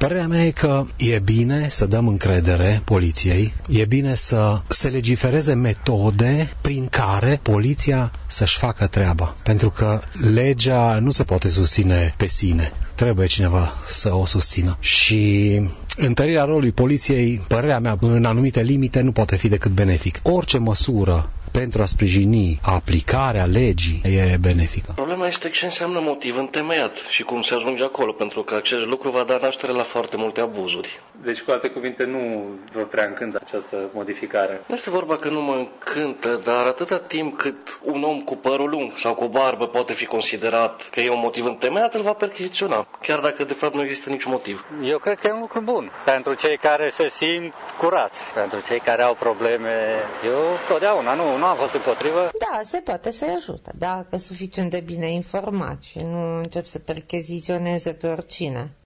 Părerea mea e că e bine să dăm încredere poliției, e bine să se legifereze metode prin care poliția să-și facă treaba. Pentru că legea nu se poate susține pe sine. Trebuie cineva să o susțină. Și întărirea rolului poliției, părerea mea, în anumite limite, nu poate fi decât benefic. Orice măsură pentru a sprijini aplicarea legii e benefică. Problema este ce înseamnă motiv întemeiat și cum se ajunge acolo, pentru că acest lucru va da naștere la foarte multe abuzuri. Deci, cu alte cuvinte, nu vă prea încântă această modificare. Nu este vorba că nu mă încântă, dar atâta timp cât un om cu părul lung sau cu barbă poate fi considerat că e un motiv întemeiat, îl va percheziționa, chiar dacă de fapt nu există niciun motiv. Eu cred că e un lucru bun pentru cei care se simt curați, pentru cei care au probleme. Eu totdeauna nu am fost împotrivă. Da, se poate să-i ajută, dacă suficient de bine informat și nu încep să percheziționeze pe oricine.